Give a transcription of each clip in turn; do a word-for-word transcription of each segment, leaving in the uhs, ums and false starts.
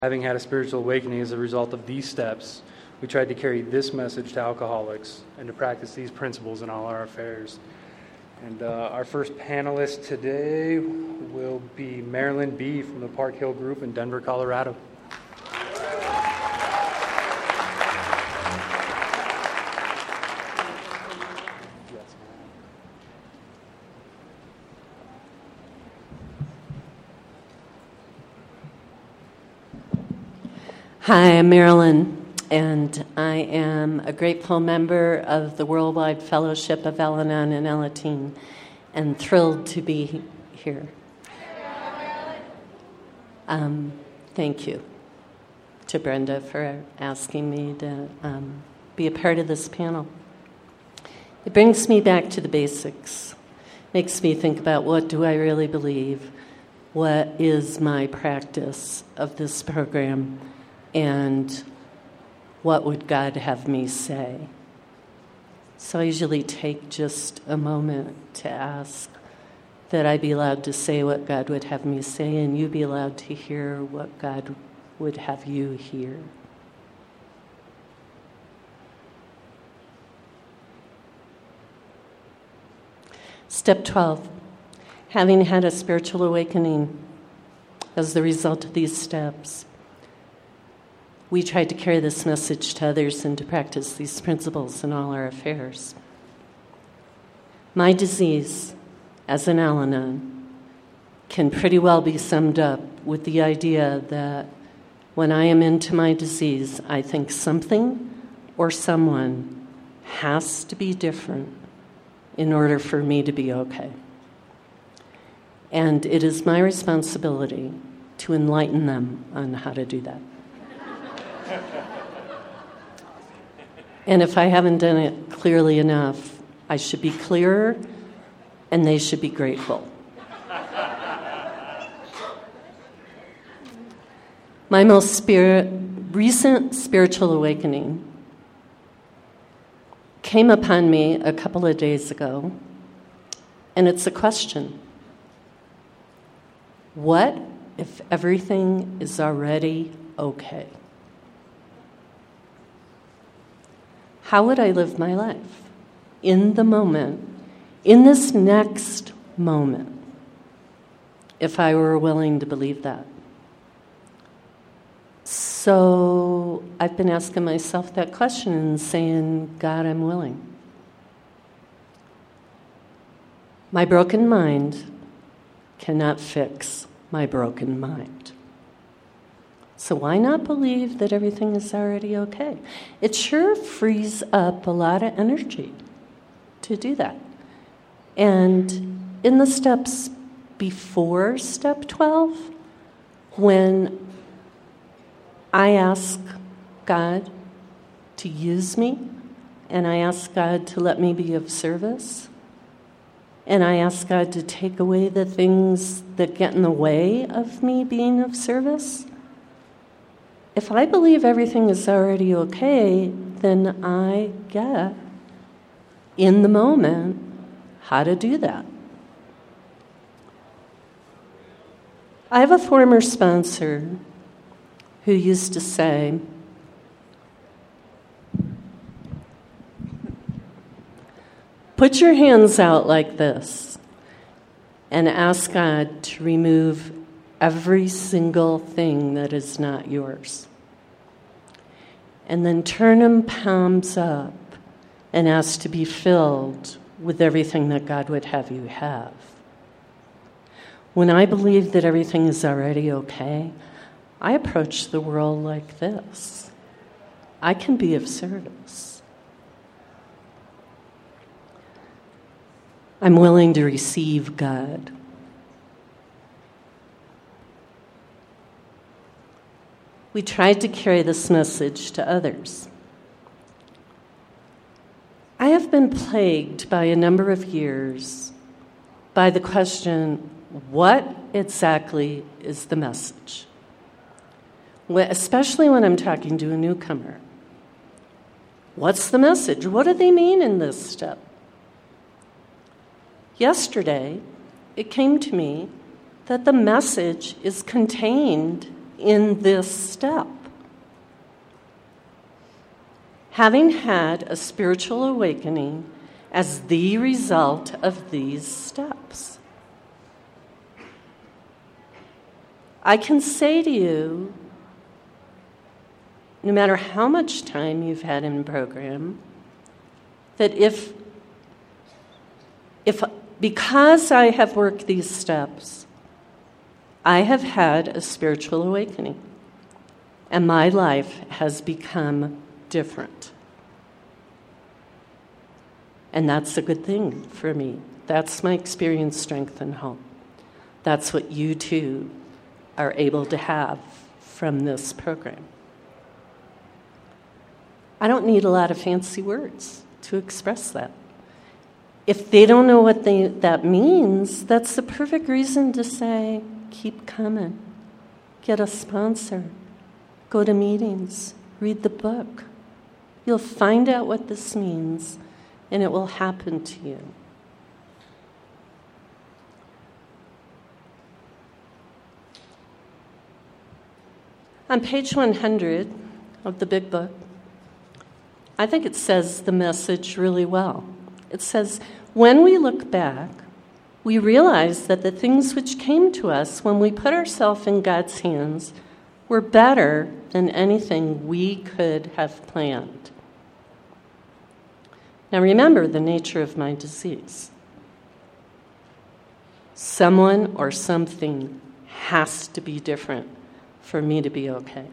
Having had a spiritual awakening as a result of these steps, we tried to carry this message to alcoholics and to practice these principles in all our affairs. And uh, our first panelist today will be Marilyn B. from the Park Hill Group in Denver, Colorado. Hi, I'm Marilyn, and I am a grateful member of the Worldwide Fellowship of Al-Anon and Alateen, and thrilled to be here. Um, thank you to Brenda for asking me to um, be a part of this panel. It brings me back to the basics, makes me think about what do I really believe, what is my practice of this program, and what would God have me say? So I usually take just a moment to ask that I be allowed to say what God would have me say, and you be allowed to hear what God would have you hear. Step twelve, having had a spiritual awakening as the result of these steps, we tried to carry this message to others and to practice these principles in all our affairs. My disease as an Al-Anon can pretty well be summed up with the idea that when I am into my disease, I think something or someone has to be different in order for me to be okay. And it is my responsibility to enlighten them on how to do that. And if I haven't done it clearly enough, I should be clearer, and they should be grateful. My most spirit, recent spiritual awakening came upon me a couple of days ago, and it's a question. What if everything is already okay? How would I live my life in the moment, in this next moment, if I were willing to believe that? So I've been asking myself that question and saying, God, I'm willing. My broken mind cannot fix my broken mind. So why not believe that everything is already okay? It sure frees up a lot of energy to do that. And in the steps before step twelve, when I ask God to use me, and I ask God to let me be of service, and I ask God to take away the things that get in the way of me being of service, if I believe everything is already okay, then I get, in the moment, how to do that. I have a former sponsor who used to say, put your hands out like this and ask God to remove every single thing that is not yours. And then turn them palms up and ask to be filled with everything that God would have you have. When I believe that everything is already okay, I approach the world like this. I can be of service. I'm willing to receive God. We tried to carry this message to others. I have been plagued by a number of years by the question, what exactly is the message? Especially when I'm talking to a newcomer. What's the message? What do they mean in this step? Yesterday, it came to me that the message is contained in this step. Having had a spiritual awakening as the result of these steps, I can say to you, no matter how much time you've had in program, that if, if because I have worked these steps, I have had a spiritual awakening, and my life has become different. And that's a good thing for me. That's my experience, strength, and hope. That's what you too are able to have from this program. I don't need a lot of fancy words to express that. If they don't know what they, that means, that's the perfect reason to say, keep coming, get a sponsor, go to meetings, read the book. You'll find out what this means, and it will happen to you. On page one hundred of the big book, I think it says the message really well. It says, when we look back, we realize that the things which came to us when we put ourselves in God's hands were better than anything we could have planned. Now remember the nature of my disease. Someone or something has to be different for me to be okay.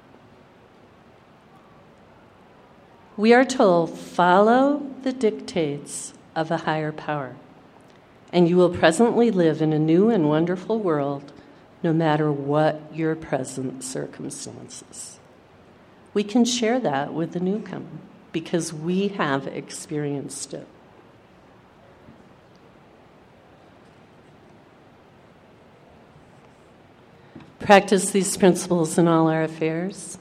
We are told, follow the dictates of a higher power, and you will presently live in a new and wonderful world, no matter what your present circumstances. We can share that with the newcomer because we have experienced it. Practice these principles in all our affairs.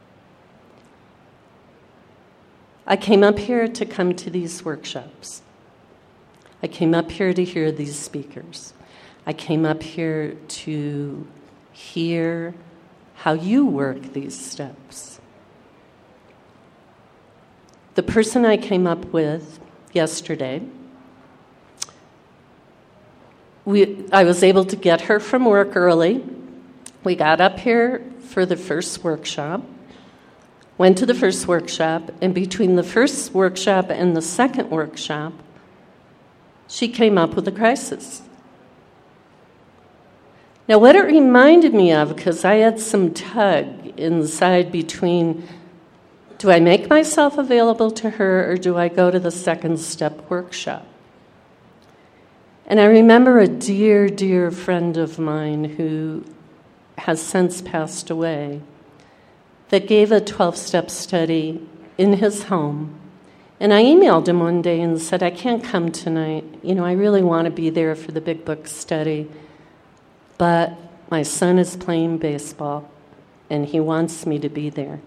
I came up here to come to these workshops. I came up here to hear these speakers. I came up here to hear how you work these steps. The person I came up with yesterday, we, I was able to get her from work early. We got up here for the first workshop, went to the first workshop, and between the first workshop and the second workshop, she came up with a crisis. Now, what it reminded me of, because I had some tug inside between, do I make myself available to her or do I go to the second step workshop? And I remember a dear, dear friend of mine who has since passed away that gave a twelve-step study in his home. And I emailed him one day and said, I can't come tonight. You know, I really want to be there for the big book study, but my son is playing baseball, and he wants me to be there.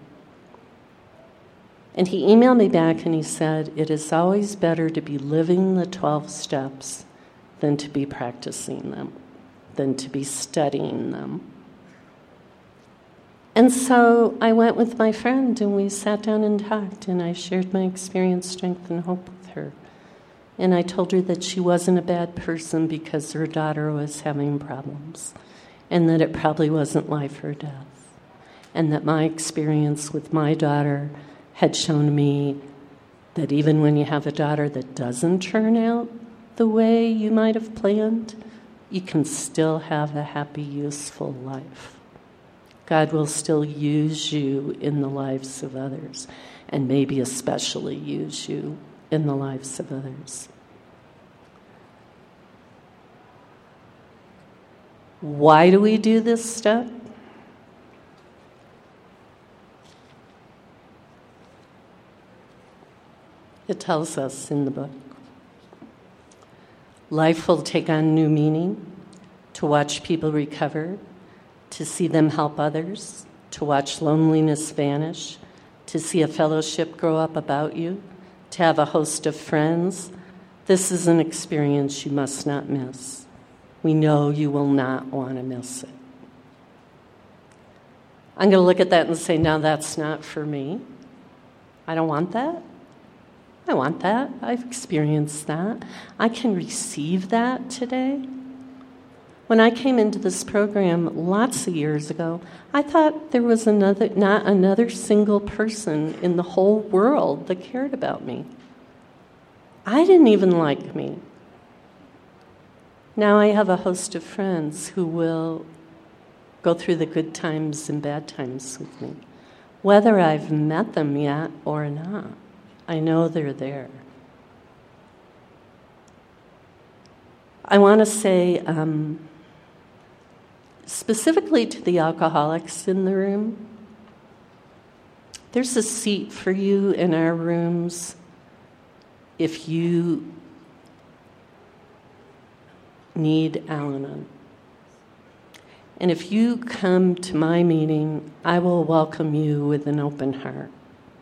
And he emailed me back, and he said, it is always better to be living the twelve steps than to be practicing them, than to be studying them. And so I went with my friend, and we sat down and talked, and I shared my experience, strength, and hope with her. And I told her that she wasn't a bad person because her daughter was having problems, and that it probably wasn't life or death, and that my experience with my daughter had shown me that even when you have a daughter that doesn't turn out the way you might have planned, you can still have a happy, useful life. God will still use you in the lives of others, and maybe especially use you in the lives of others. Why do we do this step? It tells us in the book. Life will take on new meaning to watch people recover, to see them help others, to watch loneliness vanish, to see a fellowship grow up about you, to have a host of friends. This is an experience you must not miss. We know you will not want to miss it. I'm going to look at that and say, no, that's not for me. I don't want that. I want that. I've experienced that. I can receive that today. When I came into this program lots of years ago, I thought there was another, not another single person in the whole world that cared about me. I didn't even like me. Now I have a host of friends who will go through the good times and bad times with me, whether I've met them yet or not. I know they're there. I want to say, um, specifically to the alcoholics in the room, there's a seat for you in our rooms if you need Al-Anon. And if you come to my meeting, I will welcome you with an open heart.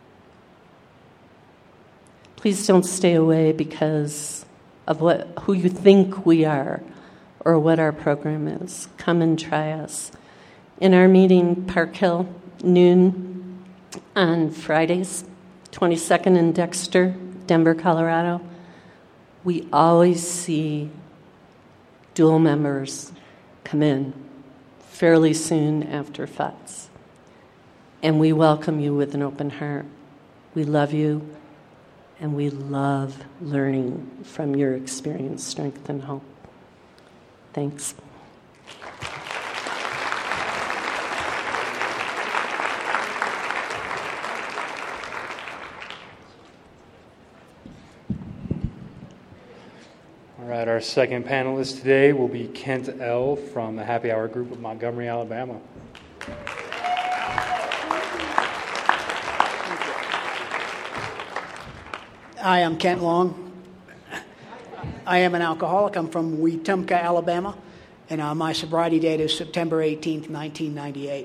Please don't stay away because of what who you think we are or what our program is. Come and try us. In our meeting, Park Hill, noon on Fridays, twenty-second and Dexter, Denver, Colorado, we always see dual members come in fairly soon after F U T S. And we welcome you with an open heart. We love you, and we love learning from your experience, strength, and hope. Thanks. All right, our second panelist today will be Kent L. from the Happy Hour Group of Montgomery, Alabama. Hi, I'm Kent Long. I am an alcoholic. I'm from Wetumpka, Alabama, and uh, my sobriety date is September eighteenth, nineteen ninety-eight.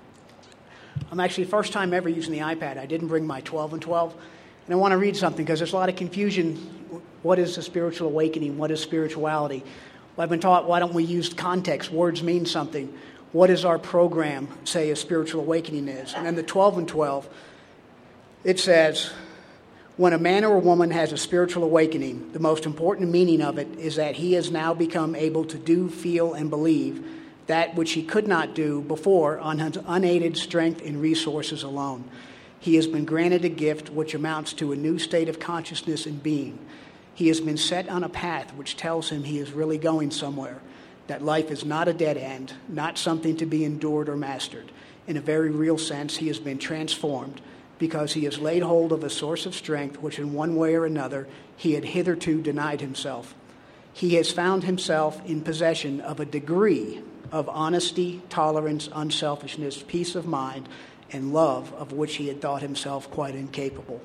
I'm actually the first time ever using the iPad. I didn't bring my twelve and twelve, and I want to read something because there's a lot of confusion. What is a spiritual awakening? What is spirituality? Well, I've been taught, why don't we use context? Words mean something. What does our program say a spiritual awakening is? And then the twelve and twelve, it says, when a man or a woman has a spiritual awakening, the most important meaning of it is that he has now become able to do, feel, and believe that which he could not do before on his unaided strength and resources alone. He has been granted a gift which amounts to a new state of consciousness and being. He has been set on a path which tells him he is really going somewhere, that life is not a dead end, not something to be endured or mastered. In a very real sense, he has been transformed because he has laid hold of a source of strength which in one way or another he had hitherto denied himself. He has found himself in possession of a degree of honesty, tolerance, unselfishness, peace of mind, and love of which he had thought himself quite incapable.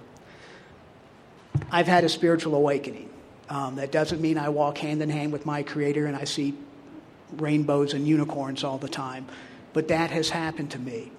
I've had a spiritual awakening. Um, that doesn't mean I walk hand in hand with my Creator and I see rainbows and unicorns all the time, but that has happened to me.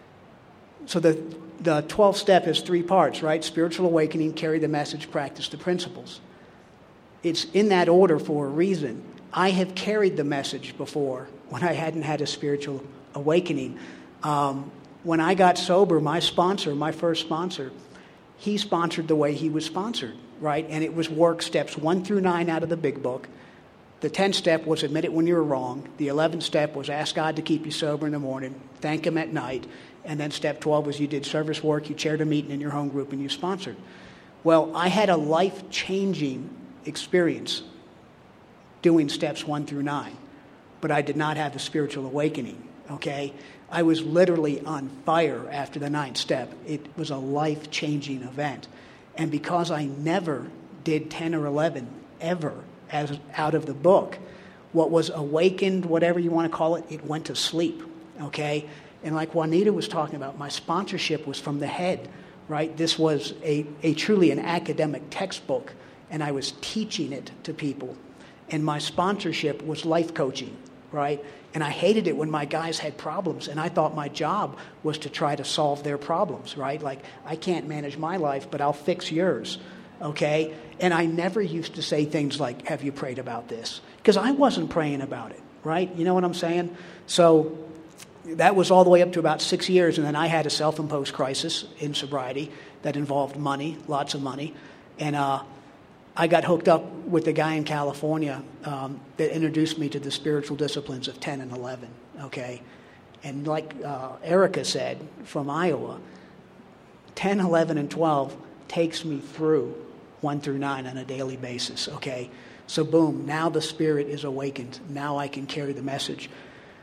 So the the twelfth step has three parts, right? Spiritual awakening, carry the message, practice the principles. It's in that order for a reason. I have carried the message before when I hadn't had a spiritual awakening. Um, when I got sober, my sponsor, my first sponsor, he sponsored the way he was sponsored, right? And it was work steps one through nine out of the big book. The tenth step was admit it when you were wrong. The eleventh step was ask God to keep you sober in the morning, thank Him at night. And then step twelve was you did service work, you chaired a meeting in your home group, and you sponsored. Well, I had a life-changing experience doing steps one through nine, but I did not have the spiritual awakening, okay? I was literally on fire after the ninth step. It was a life-changing event. And because I never did ten or eleven, ever, as out of the book, what was awakened, whatever you want to call it, it went to sleep, okay? And like Juanita was talking about, my sponsorship was from the head, right? This was a, a truly an academic textbook, and I was teaching it to people. And my sponsorship was life coaching, right? And I hated it when my guys had problems, and I thought my job was to try to solve their problems, right? Like, I can't manage my life, but I'll fix yours, okay? And I never used to say things like, have you prayed about this? Because I wasn't praying about it, right? You know what I'm saying? So that was all the way up to about six years, and then I had a self-imposed crisis in sobriety that involved money, lots of money, and uh, I got hooked up with a guy in California um, that introduced me to the spiritual disciplines of ten and eleven, okay? And like uh, Erica said from Iowa, ten, eleven, and twelve takes me through one through nine on a daily basis, okay? So boom, now the spirit is awakened. Now I can carry the message.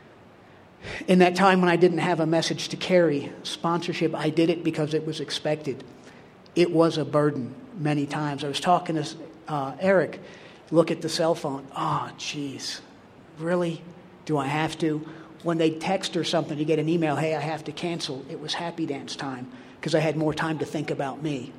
In that time when I didn't have a message to carry, sponsorship, I did it because it was expected. It was a burden many times. I was talking to uh, Eric, look at the cell phone. Oh, geez, really? Do I have to? When they text or something, you get an email, hey, I have to cancel. It was happy dance time because I had more time to think about me.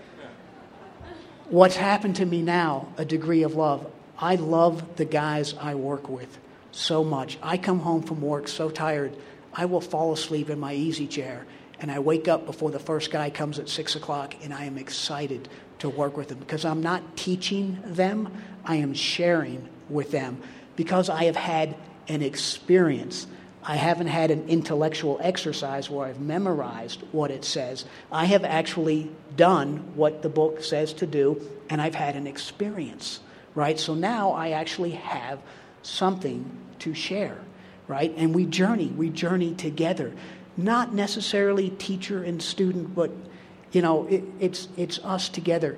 What's happened to me now, a degree of love. I love the guys I work with so much. I come home from work so tired, I will fall asleep in my easy chair, and I wake up before the first guy comes at six o'clock, and I am excited to work with them because I'm not teaching them, I am sharing with them because I have had an experience. I haven't had an intellectual exercise where I've memorized what it says. I have actually done what the book says to do, and I've had an experience, right? So now I actually have something to share, right? And we journey, we journey together. Not necessarily teacher and student, but, you know, it, it's it's us together.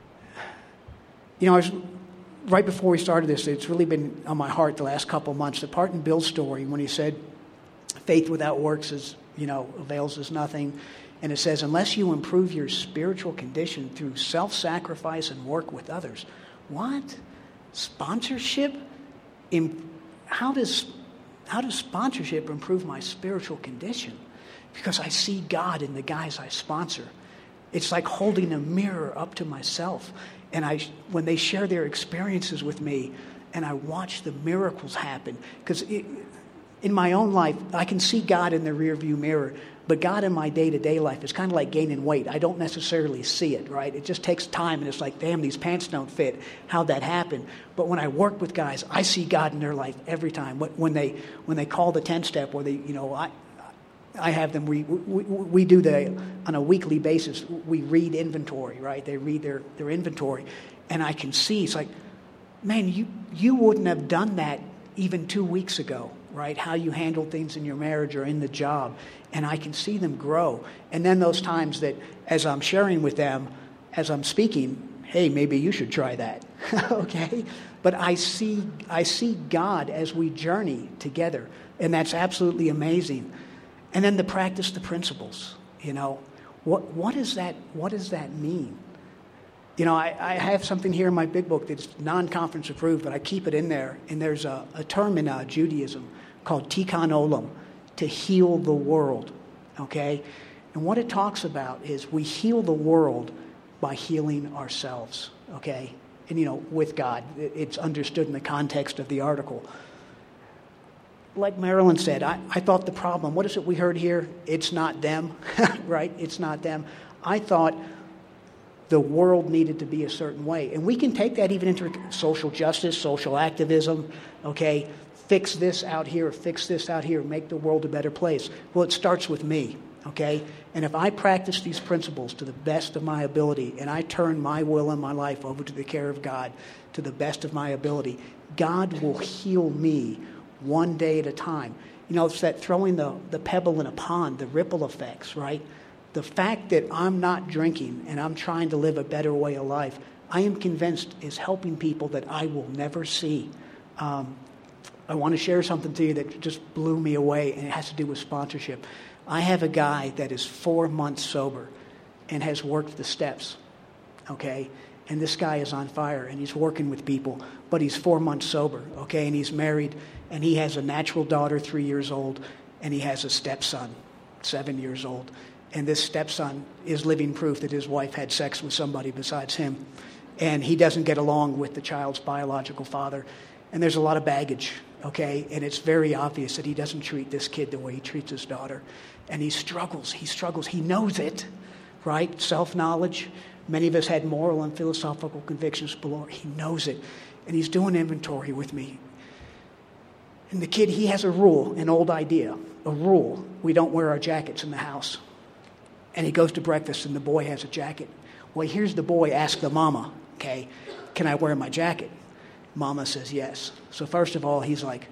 You know, I was, right before we started this, it's really been on my heart the last couple of months. The part in Bill's story when he said, faith without works is, you know, avails us nothing. And it says, unless you improve your spiritual condition through self-sacrifice and work with others. What? Sponsorship? In, how does how does sponsorship improve my spiritual condition? Because I see God in the guys I sponsor. It's like holding a mirror up to myself. And I, when they share their experiences with me, and I watch the miracles happen, because in my own life, I can see God in the rearview mirror, but God in my day-to-day life is kind of like gaining weight. I don't necessarily see it, right? It just takes time, and it's like, damn, these pants don't fit. How'd that happen? But when I work with guys, I see God in their life every time. When they when they call the ten-step, or they, you know, I I have them. We, we we do the on a weekly basis. We read inventory, right? They read their their inventory, and I can see it's like, man, you you wouldn't have done that even two weeks ago, right? How you handle things in your marriage or in the job. And I can see them grow. And then those times that as I'm sharing with them, as I'm speaking, hey, maybe you should try that, okay? But I see I see God as we journey together, and that's absolutely amazing. And then to practice the principles, you know. What what is that, what does that mean? You know, I, I have something here in my big book that's non-conference approved, but I keep it in there. And there's a, a term in uh, Judaism called tikkun olam, to heal the world, okay? And what it talks about is we heal the world by healing ourselves, okay? And, you know, with God. It's understood in the context of the article. Like Marilyn said, I, I thought the problem, what is it we heard here? It's not them, right? It's not them. I thought the world needed to be a certain way. And we can take that even into social justice, social activism, okay? Fix this out here, fix this out here, make the world a better place. Well, it starts with me, okay? And if I practice these principles to the best of my ability, and I turn my will and my life over to the care of God to the best of my ability, God will heal me one day at a time. You know, it's that throwing the, the pebble in a pond, the ripple effects, right? The fact that I'm not drinking and I'm trying to live a better way of life, I am convinced is helping people that I will never see. Um, I want to share something to you that just blew me away, and it has to do with sponsorship. I have a guy that is four months sober and has worked the steps, okay? And this guy is on fire, and he's working with people, but he's four months sober, okay? And he's married, and he has a natural daughter, three years old, and he has a stepson, seven years old. And this stepson is living proof that his wife had sex with somebody besides him. And he doesn't get along with the child's biological father. And there's a lot of baggage, okay? And it's very obvious that he doesn't treat this kid the way he treats his daughter. And he struggles, he struggles. He knows it, right? Self-knowledge. Many of us had moral and philosophical convictions below. He knows it. And he's doing inventory with me. And the kid, he has a rule, an old idea, a rule. We don't wear our jackets in the house. And he goes to breakfast, and the boy has a jacket. Well, he hears the boy ask the mama, okay, can I wear my jacket? Mama says yes. So first of all, he's like,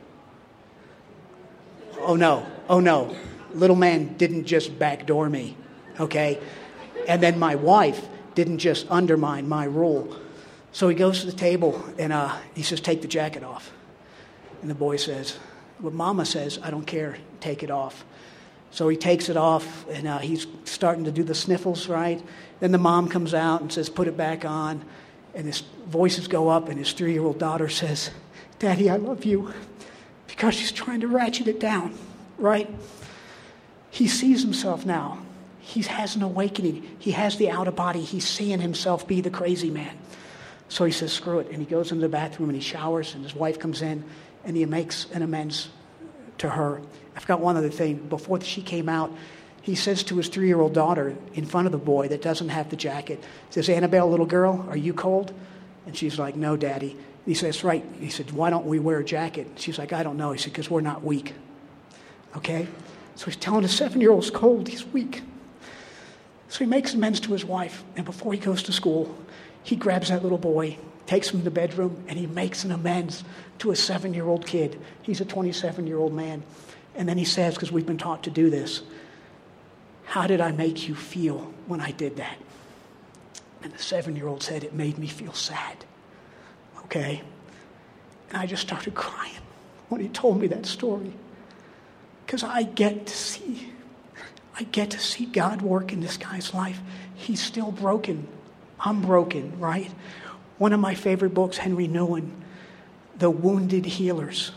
oh no, oh no. Little man didn't just backdoor me, okay? And then my wife didn't just undermine my rule. So he goes to the table, and uh, he says, take the jacket off. And the boy says, well, Mama says, I don't care, take it off. So he takes it off, and uh, he's starting to do the sniffles, right? Then the mom comes out and says, put it back on. And his voices go up, and his three-year-old daughter says, Daddy, I love you. Because she's trying to ratchet it down, right? He sees himself now. He has an awakening. He has the outer body. He's seeing himself be the crazy man. So he says, screw it. And he goes into the bathroom, and he showers, and his wife comes in, and he makes an amends to her. I forgot one other thing. Before she came out, he says to his three-year-old daughter in front of the boy that doesn't have the jacket, he says, Annabelle, little girl, are you cold? And she's like, no, Daddy. He says, right. He said, why don't we wear a jacket? She's like, I don't know. He said, because we're not weak. Okay? So he's telling his seven-year-old's cold. He's weak. So he makes amends to his wife. And before he goes to school, he grabs that little boy, takes him to the bedroom, and he makes an amends to a seven-year-old kid. He's a twenty-seven-year-old man. And then he says, because we've been taught to do this, how did I make you feel when I did that? And the seven-year-old said, it made me feel sad. Okay? And I just started crying when he told me that story. Because I get to see, I get to see God work in this guy's life. He's still broken. I'm broken, right? One of my favorite books, Henry Nouwen, The Wounded Healers.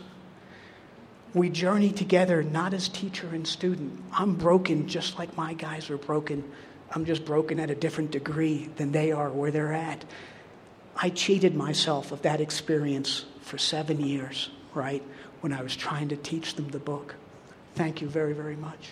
We journey together, not as teacher and student. I'm broken just like my guys are broken. I'm just broken at a different degree than they are where they're at. I cheated myself of that experience for seven years, right, when I was trying to teach them the book. Thank you very, very much.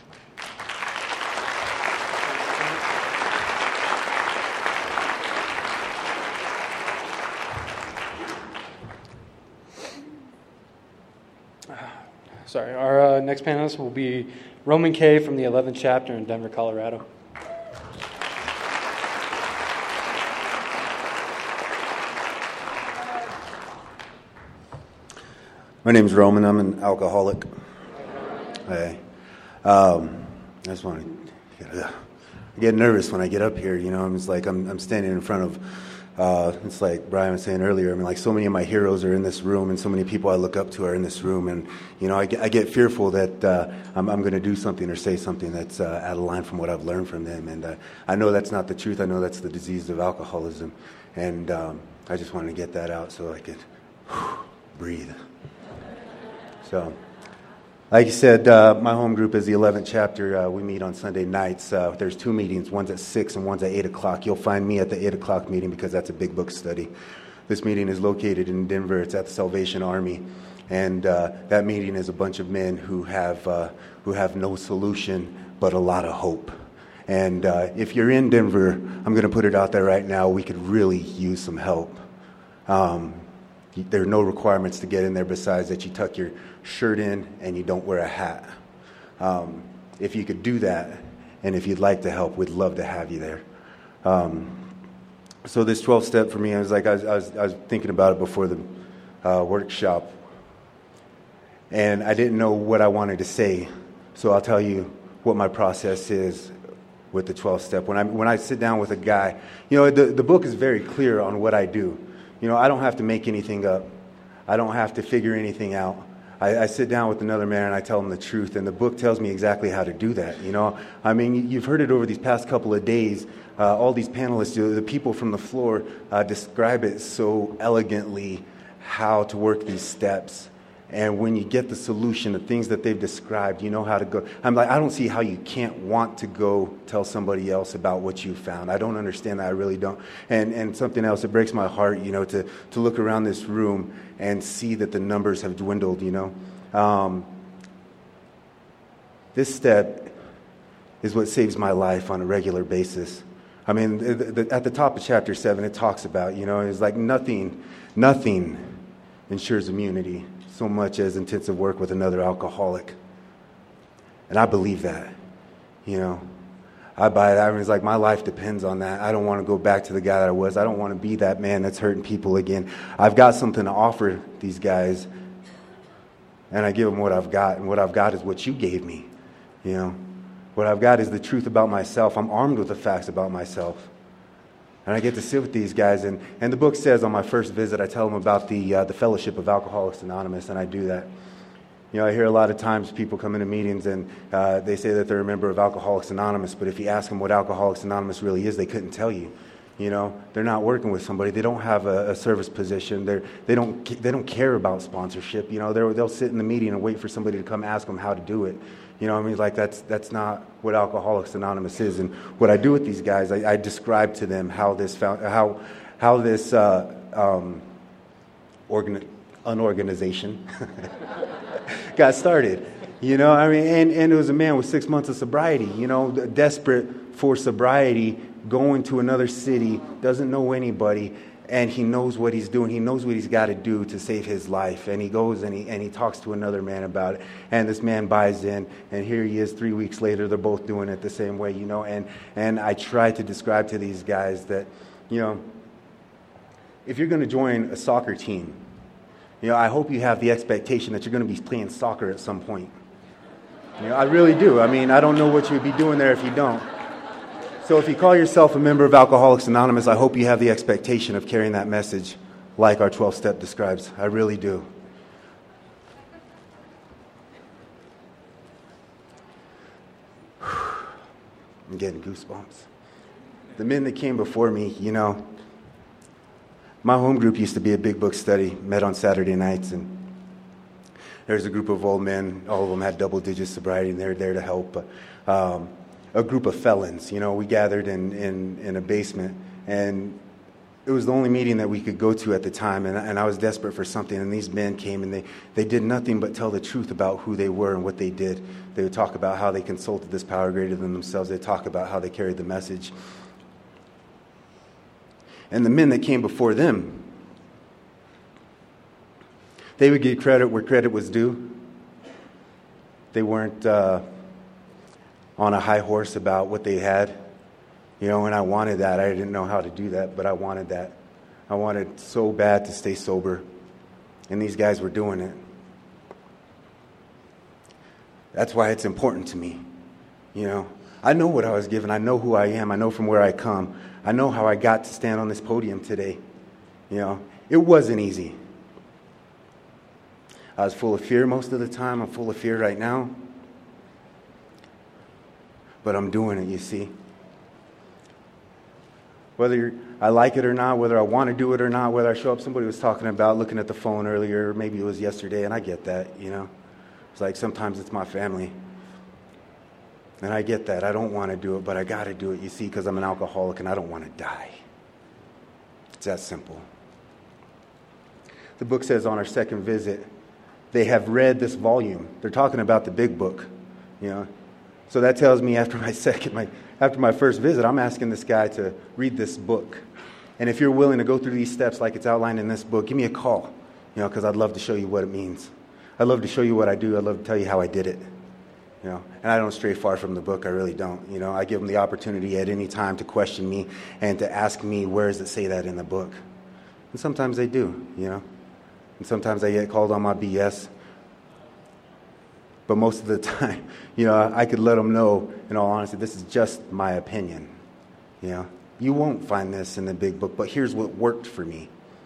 Sorry, our uh, next panelist will be Roman K. from the eleventh chapter in Denver, Colorado. My name is Roman. I'm an alcoholic. Hey, um, I just want to I get nervous when I get up here. You know, I'm just like I'm, I'm standing in front of. Uh, it's like Brian was saying earlier. I mean, like so many of my heroes are in this room, and so many people I look up to are in this room. And you know, I get, I get fearful that uh, I'm, I'm going to do something or say something that's uh, out of line from what I've learned from them. And uh, I know that's not the truth. I know that's the disease of alcoholism. And um, I just wanted to get that out so I could whew, breathe. So, like you said, uh, my home group is the eleventh chapter. Uh, we meet on Sunday nights. Uh, there's two meetings. One's at six and one's at eight o'clock. You'll find me at the eight o'clock meeting because that's a big book study. This meeting is located in Denver. It's at the Salvation Army. And uh, that meeting is a bunch of men who have uh, who have no solution but a lot of hope. And uh, if you're in Denver, I'm going to put it out there right now, we could really use some help. Um, there are no requirements to get in there besides that you tuck your shirt in and you don't wear a hat. Um, if you could do that, and if you'd like to help, we'd love to have you there. Um, so this twelve step for me, I was like, I was, I was, I was thinking about it before the uh, workshop, and I didn't know what I wanted to say. So I'll tell you what my process is with the twelve step. When I when I sit down with a guy, you know, the the book is very clear on what I do. You know, I don't have to make anything up. I don't have to figure anything out. I, I sit down with another man and I tell him the truth, and the book tells me exactly how to do that. You know, I mean, you've heard it over these past couple of days. Uh, all these panelists, the people from the floor, uh, describe it so elegantly how to work these steps. And when you get the solution, the things that they've described, you know how to go. I'm like, I don't see how you can't want to go tell somebody else about what you found. I don't understand that. I really don't. And and something else, it breaks my heart, you know, to, to look around this room and see that the numbers have dwindled, you know. Um, this step is what saves my life on a regular basis. I mean, the, the, at the top of chapter seven, it talks about, you know, it's like nothing, nothing ensures immunity. so much as intensive work with another alcoholic. And I believe that, you know. I buy that. I mean, it's like my life depends on that. I don't want to go back to the guy that I was. I don't want to be that man that's hurting people again. I've got something to offer these guys, and I give them what I've got, and what I've got is what you gave me, you know. What I've got is the truth about myself. I'm armed with the facts about myself. And I get to sit with these guys, and, and the book says on my first visit, I tell them about the uh, the Fellowship of Alcoholics Anonymous, and I do that. You know, I hear a lot of times people come into meetings and uh, they say that they're a member of Alcoholics Anonymous, but if you ask them what Alcoholics Anonymous really is, they couldn't tell you. You know, they're not working with somebody. They don't have a, a service position. They're, they don't they don't care about sponsorship. You know, they're, they'll sit in the meeting and wait for somebody to come ask them how to do it. You know what I mean? Like, that's that's not what Alcoholics Anonymous is. And what I do with these guys, I, I describe to them how this found, how how this uh, um, organ, unorganization got started. You know, I mean, and, and it was a man with six months of sobriety. You know, desperate for sobriety, going to another city, doesn't know anybody. And he knows what he's doing. He knows what he's got to do to save his life. And he goes and he and he talks to another man about it. And this man buys in. And here he is three weeks later. They're both doing it the same way, you know. And, and I try to describe to these guys that, you know, if you're going to join a soccer team, you know, I hope you have the expectation that you're going to be playing soccer at some point. You know, I really do. I mean, I don't know what you would be doing there if you don't. So if you call yourself a member of Alcoholics Anonymous, I hope you have the expectation of carrying that message like our twelve-step describes. I really do. I'm getting goosebumps. The men that came before me, you know, my home group used to be a big book study, met on Saturday nights, and there's a group of old men. All of them had double-digit sobriety, and they're there to help. Um, a group of felons. You know, we gathered in, in, in a basement, and it was the only meeting that we could go to at the time, and, and I was desperate for something, and these men came, and they, they did nothing but tell the truth about who they were and what they did. They would talk about how they consulted this power greater than themselves. They'd talk about how they carried the message. And the men that came before them, they would give credit where credit was due. They weren't Uh, on a high horse about what they had, you know, and I wanted that. I didn't know how to do that, but I wanted that. I wanted so bad to stay sober, and these guys were doing it. That's why it's important to me, you know. I know what I was given. I know who I am. I know from where I come. I know how I got to stand on this podium today, you know. It wasn't easy. I was full of fear most of the time. I'm full of fear right now. But I'm doing it, you see. Whether I like it or not, whether I want to do it or not, whether I show up, somebody was talking about looking at the phone earlier, maybe it was yesterday, and I get that, you know. It's like sometimes it's my family. And I get that. I don't want to do it, but I got to do it, you see, because I'm an alcoholic and I don't want to die. It's that simple. The book says on our second visit, they have read this volume. They're talking about the big book, you know. So that tells me after my second, my after my first visit, I'm asking this guy to read this book. And if you're willing to go through these steps like it's outlined in this book, give me a call, you know, because I'd love to show you what it means. I'd love to show you what I do. I'd love to tell you how I did it, you know. And I don't stray far from the book. I really don't. You know, I give them the opportunity at any time to question me and to ask me, where does it say that in the book? And sometimes they do, you know. And sometimes I get called on my B S. But most of the time, you know, I could let them know, in all honesty, this is just my opinion. You know, you won't find this in the big book, but here's what worked for me.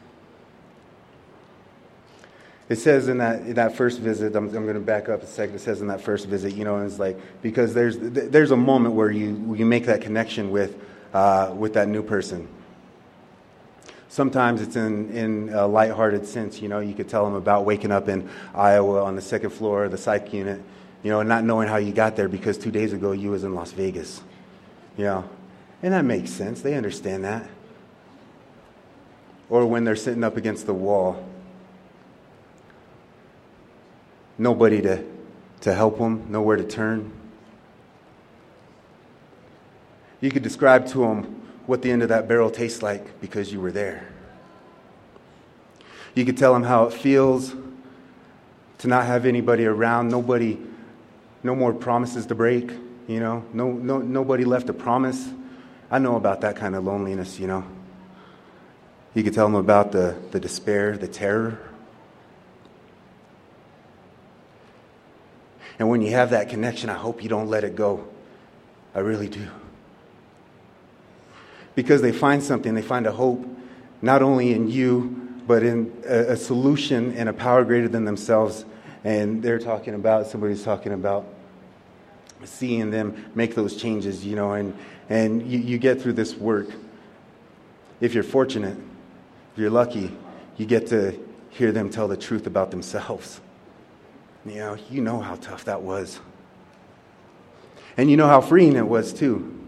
It says in that in that first visit, I'm, I'm going to back up a second. It says in that first visit, you know, it's like, because there's there's a moment where you you make that connection with uh, with that new person. Sometimes it's in, in a lighthearted sense, you know. You could tell them about waking up in Iowa on the second floor of the psych unit, you know, and not knowing how you got there because two days ago you was in Las Vegas, you know. And that makes sense. They understand that. Or when they're sitting up against the wall, nobody to, to help them, nowhere to turn. You could describe to them what the end of that barrel tastes like because you were there. You could tell them how it feels to not have anybody around, nobody, no more promises to break, you know, no, no, nobody left a promise. I know about that kind of loneliness, you know. You could tell them about the, the despair, the terror. And when you have that connection, I hope you don't let it go. I really do. Because they find something, they find a hope, not only in you, but in a, a solution and a power greater than themselves. And they're talking about, somebody's talking about seeing them make those changes, you know, and, and you, you get through this work. If you're fortunate, if you're lucky, you get to hear them tell the truth about themselves. You know, you know how tough that was. And you know how freeing it was, too.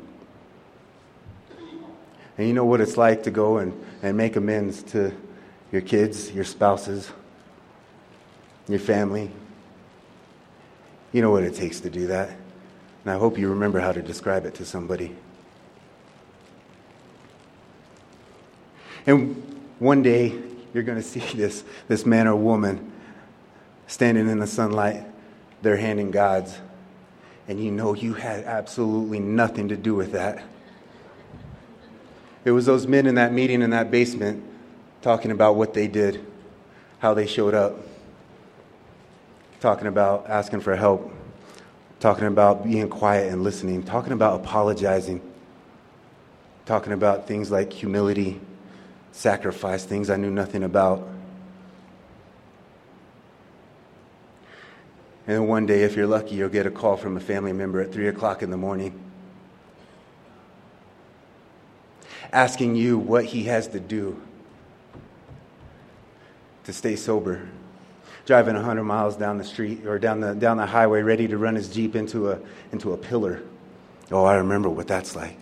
And you know what it's like to go and, and make amends to your kids, your spouses, your family. You know what it takes to do that. And I hope you remember how to describe it to somebody. And one day, you're going to see this, this man or woman standing in the sunlight, their hand in God's, and you know you had absolutely nothing to do with that. It was those men in that meeting in that basement talking about what they did, how they showed up, talking about asking for help, talking about being quiet and listening, talking about apologizing, talking about things like humility, sacrifice, things I knew nothing about. And then one day, if you're lucky, you'll get a call from a family member at three o'clock in the morning asking you what he has to do to stay sober. Driving one hundred miles down the street or down the down the highway, ready to run his Jeep into a into a pillar. Oh, I remember what that's like.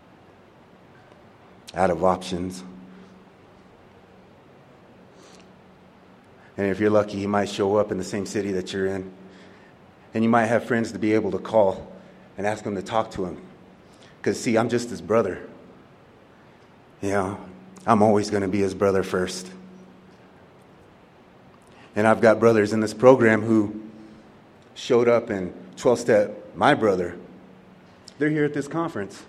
Out of options. And if you're lucky, he might show up in the same city that you're in. And you might have friends to be able to call and ask them to talk to him. Because, see, I'm just his brother. You know, I'm always going to be his brother first. And I've got brothers in this program who showed up in twelve-step, my brother. They're here at this conference.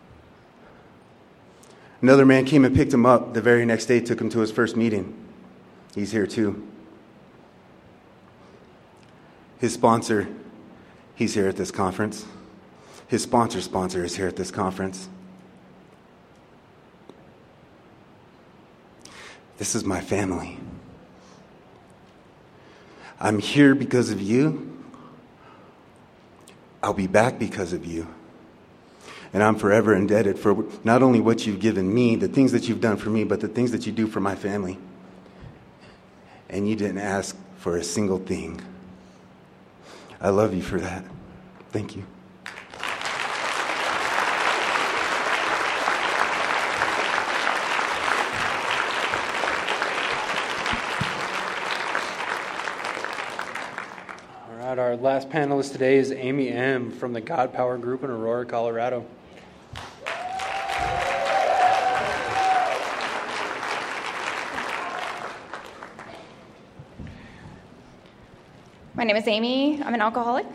Another man came and picked him up the very next day, took him to his first meeting. He's here too. His sponsor, he's here at this conference. His sponsor sponsor is here at this conference. This is my family. I'm here because of you. I'll be back because of you. And I'm forever indebted for not only what you've given me, the things that you've done for me, but the things that you do for my family. And you didn't ask for a single thing. I love you for that. Thank you. All right, our last panelist today is Amy M. from the God Power Group in Aurora, Colorado. My name is Amy. I'm an alcoholic.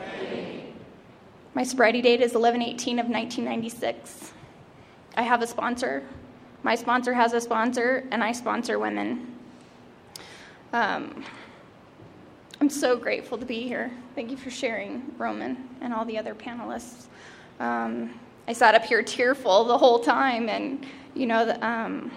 My sobriety date is eleven eighteen of nineteen ninety-six. I have a sponsor. My sponsor has a sponsor, and I sponsor women. Um, I'm so grateful to be here. Thank you for sharing, Roman, and all the other panelists. Um, I sat up here tearful the whole time, and, you know, the, um,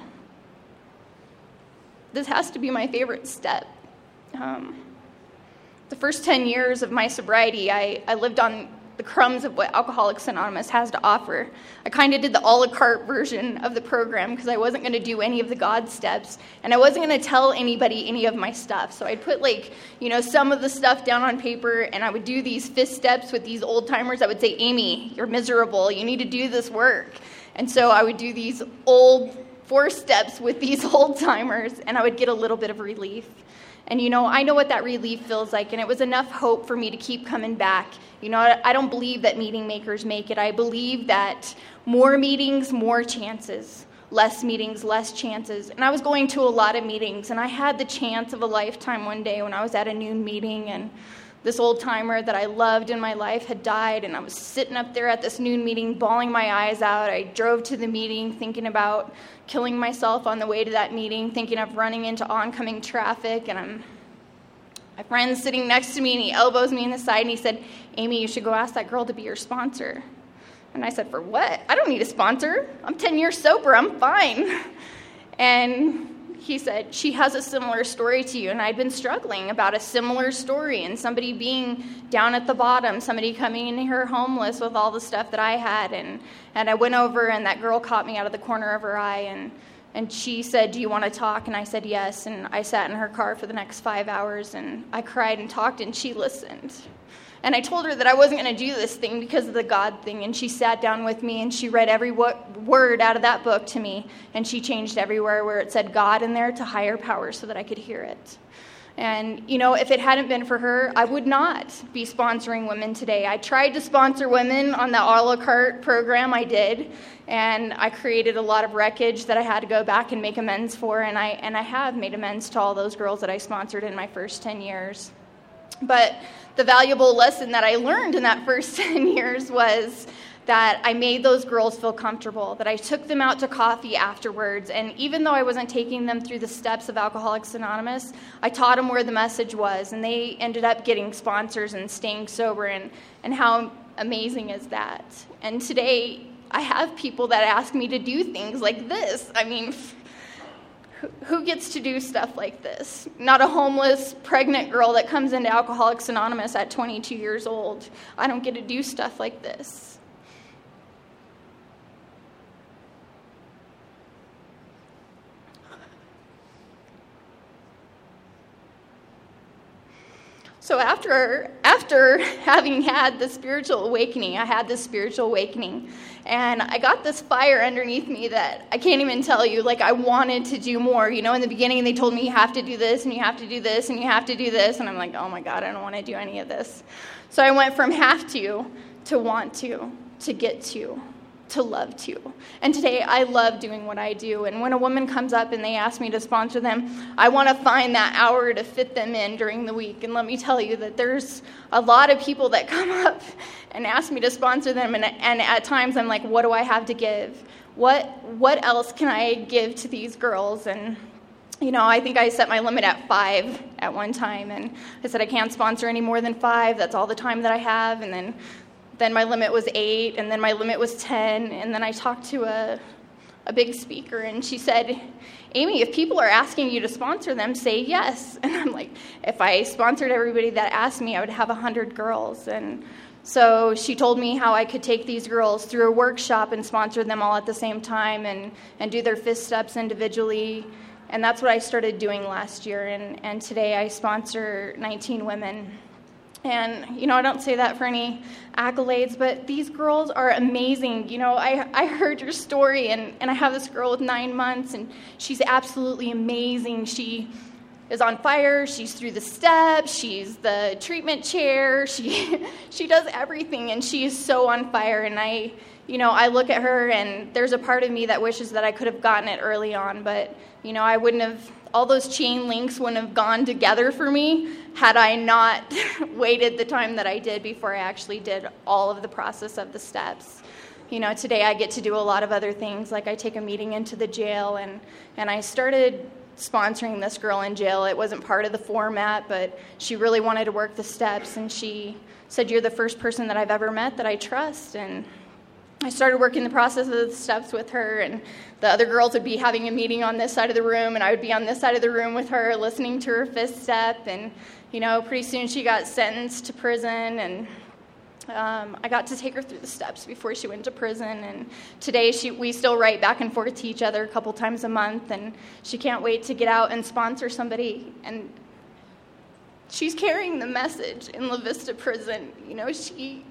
this has to be my favorite step. Um, The first ten years of my sobriety, I, I lived on the crumbs of what Alcoholics Anonymous has to offer. I kind of did the a la carte version of the program because I wasn't going to do any of the God steps, and I wasn't going to tell anybody any of my stuff. So I'd put, like, you know, some of the stuff down on paper, and I would do these fifth steps with these old timers. I would say, Amy, you're miserable. You need to do this work. And so I would do these old four steps with these old timers, and I would get a little bit of relief. And, you know, I know what that relief feels like, and it was enough hope for me to keep coming back. You know, I don't believe that meeting makers make it. I believe that more meetings, more chances. less meetings, less chances. And I was going to a lot of meetings, and I had the chance of a lifetime one day when I was at a noon meeting, and this old-timer that I loved in my life had died, and I was sitting up there at this noon meeting bawling my eyes out. I drove to the meeting thinking about killing myself on the way to that meeting, thinking of running into oncoming traffic, and I'm my friend's sitting next to me, and he elbows me in the side, and he said, "Amy, you should go ask that girl to be your sponsor." And I said, "For what? I don't need a sponsor. I'm ten years sober. I'm fine." And he said, "She has a similar story to you." And I'd been struggling about a similar story and somebody being down at the bottom, somebody coming in here homeless with all the stuff that I had. And, and I went over, and that girl caught me out of the corner of her eye, and And she said, "Do you want to talk?" And I said, "Yes." And I sat in her car for the next five hours, and I cried and talked, and she listened. And I told her that I wasn't going to do this thing because of the God thing, and she sat down with me, and she read every wo- word out of that book to me, and she changed everywhere where it said God in there to higher power so that I could hear it. And, you know, if it hadn't been for her, I would not be sponsoring women today. I tried to sponsor women on the a la carte program, I did, and I created a lot of wreckage that I had to go back and make amends for, and I and I have made amends to all those girls that I sponsored in my first ten years. But the valuable lesson that I learned in that first ten years was that I made those girls feel comfortable, that I took them out to coffee afterwards, and even though I wasn't taking them through the steps of Alcoholics Anonymous, I taught them where the message was, and they ended up getting sponsors and staying sober, and, and how amazing is that? And today, I have people that ask me to do things like this. I mean, who gets to do stuff like this? Not a homeless, pregnant girl that comes into Alcoholics Anonymous at twenty-two years old. I don't get to do stuff like this. So after after having had the spiritual awakening, I had this spiritual awakening, and I got this fire underneath me that I can't even tell you. Like, I wanted to do more. You know, in the beginning they told me you have to do this, and you have to do this, and you have to do this, and I'm like, oh my God, I don't want to do any of this. So I went from have to, to want to, to get to, to love to. And today I love doing what I do. And when a woman comes up and they ask me to sponsor them, I want to find that hour to fit them in during the week. And let me tell you that there's a lot of people that come up and ask me to sponsor them. And, and at times I'm like, what do I have to give? What, what else can I give to these girls? And you know, I think I set my limit at five at one time. And I said, I can't sponsor any more than five. That's all the time that I have. And then Then my limit was eight, and then my limit was ten, and then I talked to a, a big speaker, and she said, Amy, if people are asking you to sponsor them, say yes. And I'm like, if I sponsored everybody that asked me, I would have one hundred girls. And so she told me how I could take these girls through a workshop and sponsor them all at the same time and, and do their fifth steps individually. And that's what I started doing last year, and, and today I sponsor nineteen women. And, you know, I don't say that for any accolades, but these girls are amazing. You know, I I heard your story, and, and I have this girl with nine months, and she's absolutely amazing. She is on fire. She's through the steps. She's the treatment chair. She she does everything, and she is so on fire. And I, you know, I look at her, and there's a part of me that wishes that I could have gotten it early on, but, you know, I wouldn't have, all those chain links wouldn't have gone together for me had I not waited the time that I did before I actually did all of the process of the steps. You know, today I get to do a lot of other things, like I take a meeting into the jail, and, and I started sponsoring this girl in jail. It wasn't part of the format, but she really wanted to work the steps, and she said, you're the first person that I've ever met that I trust, and I started working the process of the steps with her, and the other girls would be having a meeting on this side of the room, and I would be on this side of the room with her listening to her fifth step, and, you know, pretty soon she got sentenced to prison, and um, I got to take her through the steps before she went to prison, and today she, we still write back and forth to each other a couple times a month, and she can't wait to get out and sponsor somebody, and she's carrying the message in La Vista Prison. You know, she...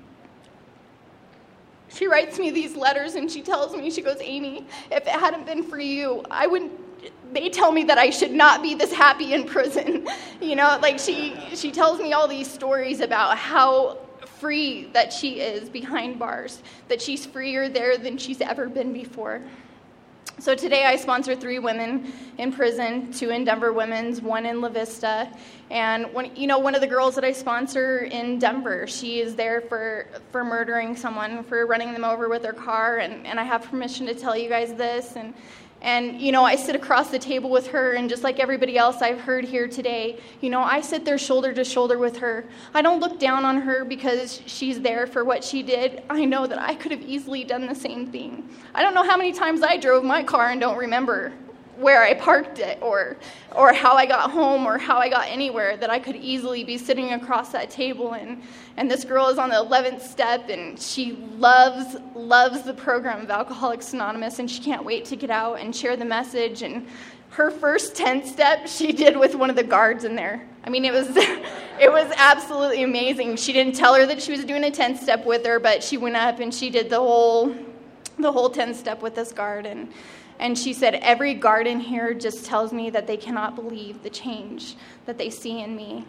She writes me these letters, and she tells me, she goes, Amy, if it hadn't been for you, I wouldn't, they tell me that I should not be this happy in prison. You know, like she, she tells me all these stories about how free that she is behind bars, that she's freer there than she's ever been before. So today I sponsor three women in prison, two in Denver Women's, one in La Vista. And one, you know, one of the girls that I sponsor in Denver, she is there for, for murdering someone, for running them over with her car. And, and I have permission to tell you guys this. And, and, you know, I sit across the table with her, and just like everybody else I've heard here today, you know, I sit there shoulder to shoulder with her. I don't look down on her because she's there for what she did. I know that I could have easily done the same thing. I don't know how many times I drove my car and don't remember where I parked it, or or how I got home, or how I got anywhere, that I could easily be sitting across that table. And, and this girl is on the eleventh step, and she loves, loves the program of Alcoholics Anonymous, and she can't wait to get out and share the message. And her first tenth step she did with one of the guards in there. I mean, it was it was absolutely amazing. She didn't tell her that she was doing a tenth step with her, but she went up and she did the whole the whole tenth step with this guard. And And she said, every guard in here just tells me that they cannot believe the change that they see in me.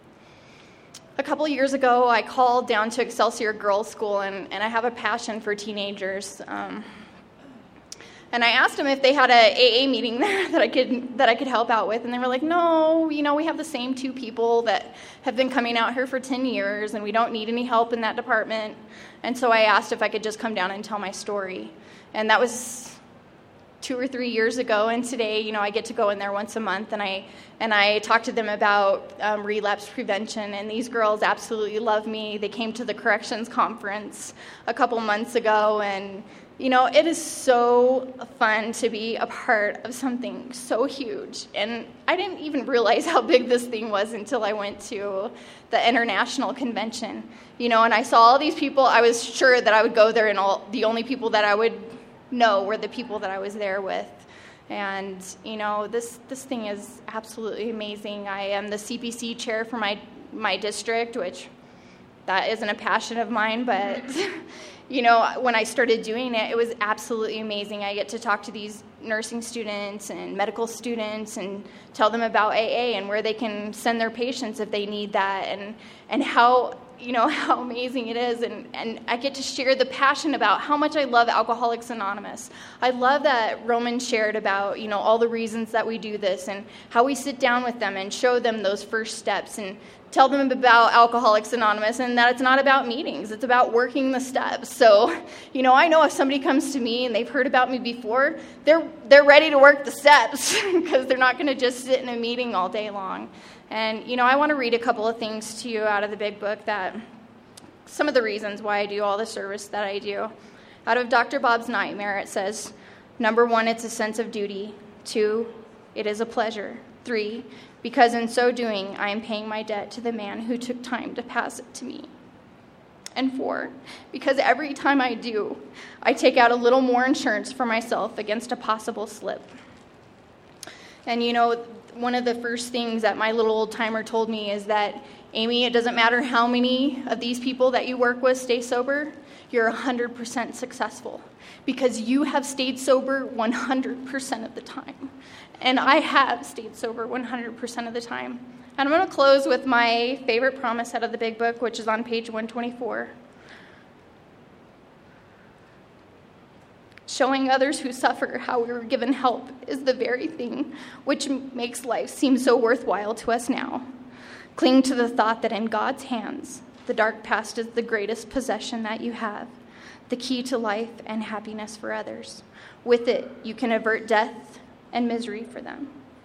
A couple of years ago, I called down to Excelsior Girls School, and, and I have a passion for teenagers. Um, and I asked them if they had a A A meeting there that I could that I could help out with, and they were like, no, you know, we have the same two people that have been coming out here for ten years, and we don't need any help in that department. And so I asked if I could just come down and tell my story. And that was two or three years ago, and today, you know, I get to go in there once a month, and I and I talk to them about um, relapse prevention. And these girls absolutely love me. They came to the corrections conference a couple months ago, and you know, it is so fun to be a part of something so huge. And I didn't even realize how big this thing was until I went to the international convention. You know, and I saw all these people. I was sure that I would go there, and all the only people that I would know were the people that I was there with. And, you know, this this thing is absolutely amazing. I am the C P C chair for my, my district, which that isn't a passion of mine, but, you know, when I started doing it, it was absolutely amazing. I get to talk to these nursing students and medical students and tell them about A A and where they can send their patients if they need that, and, and how, you know, how amazing it is. And, and I get to share the passion about how much I love Alcoholics Anonymous. I love that Roman shared about, you know, all the reasons that we do this, and how we sit down with them and show them those first steps and tell them about Alcoholics Anonymous, and that it's not about meetings, it's about working the steps. So, you know, I know if somebody comes to me and they've heard about me before, they're they're ready to work the steps because they're not going to just sit in a meeting all day long. And, you know, I want to read a couple of things to you out of the big book, that some of the reasons why I do all the service that I do. Out of Doctor Bob's Nightmare, it says, number one, it's a sense of duty. Two, it is a pleasure. Three, because in so doing, I am paying my debt to the man who took time to pass it to me. And four, because every time I do, I take out a little more insurance for myself against a possible slip. And, you know, one of the first things that my little old timer told me is that, Amy, it doesn't matter how many of these people that you work with stay sober, you're one hundred percent successful because you have stayed sober one hundred percent of the time. And I have stayed sober one hundred percent of the time. And I'm going to close with my favorite promise out of the big book, which is on page one twenty-four. Showing others who suffer how we were given help is the very thing which makes life seem so worthwhile to us now. Cling to the thought that in God's hands, the dark past is the greatest possession that you have, the key to life and happiness for others. With it, you can avert death and misery for them.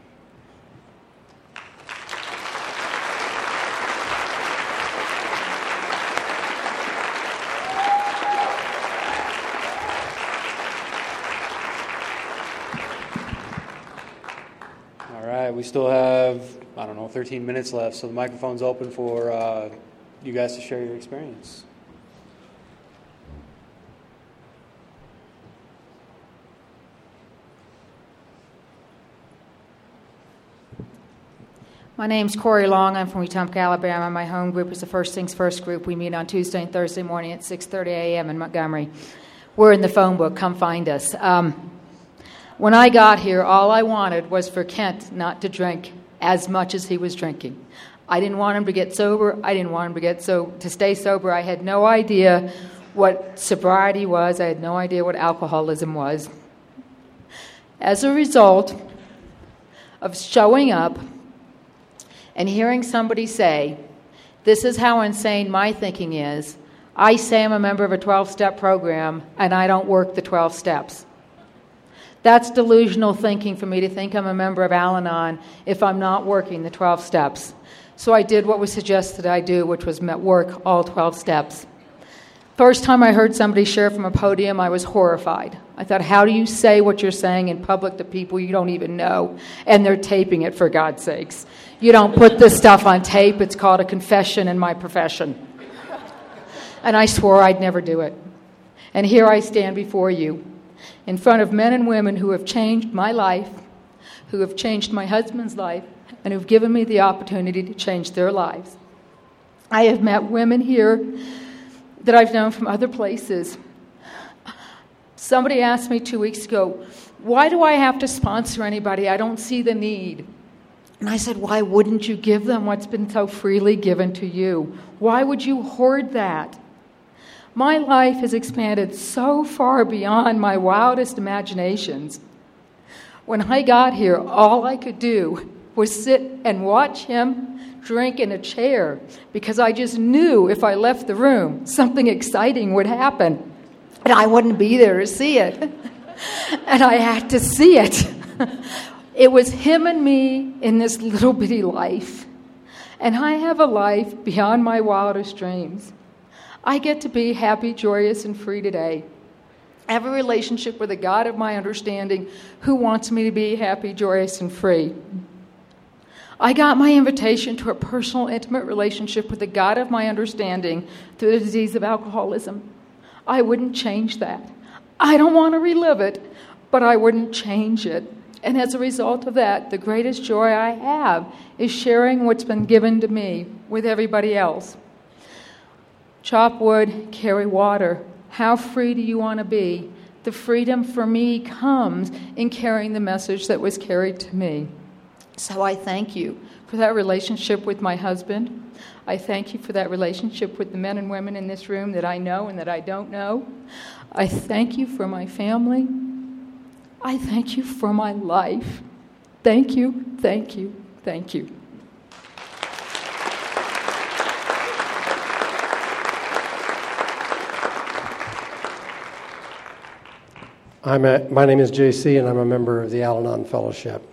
All right, we still have, I don't know, thirteen minutes left, so the microphone's open for uh, you guys to share your experience. My name's Corey Long. I'm from Wetumpka, Alabama. My home group is the First Things First group. We meet on Tuesday and Thursday morning at six thirty a.m. in Montgomery. We're in the phone book. Come find us. Um, when I got here, all I wanted was for Kent not to drink as much as he was drinking. I didn't want him to get sober. I didn't want him to get so to stay sober. I had no idea what sobriety was. I had no idea what alcoholism was. As a result of showing up and hearing somebody say, this is how insane my thinking is, I say I'm a member of a twelve-step program and I don't work the twelve steps. That's delusional thinking for me to think I'm a member of Al-Anon if I'm not working the twelve steps. So I did what was suggested I do, which was work all twelve steps. First time I heard somebody share from a podium, I was horrified. I thought, how do you say what you're saying in public to people you don't even know? And they're taping it, for God's sakes. You don't put this stuff on tape. It's called a confession in my profession. And I swore I'd never do it. And here I stand before you, in front of men and women who have changed my life, who have changed my husband's life, and who've given me the opportunity to change their lives. I have met women here that I've known from other places. Somebody asked me two weeks ago, why do I have to sponsor anybody? I don't see the need. And I said, why wouldn't you give them what's been so freely given to you? Why would you hoard that? My life has expanded so far beyond my wildest imaginations. When I got here, all I could do was sit and watch him drink in a chair because I just knew if I left the room, something exciting would happen. And I wouldn't be there to see it. And I had to see it. It was him and me in this little bitty life. And I have a life beyond my wildest dreams. I get to be happy, joyous, and free today. I have a relationship with a God of my understanding who wants me to be happy, joyous, and free. I got my invitation to a personal, intimate relationship with the God of my understanding through the disease of alcoholism. I wouldn't change that. I don't want to relive it, but I wouldn't change it. And as a result of that, the greatest joy I have is sharing what's been given to me with everybody else. Chop wood, carry water. How free do you want to be? The freedom for me comes in carrying the message that was carried to me. So I thank you for that relationship with my husband. I thank you for that relationship with the men and women in this room that I know and that I don't know. I thank you for my family. I thank you for my life. Thank you, thank you, thank you. I'm a, my name is J C, and I'm a member of the Al-Anon Fellowship.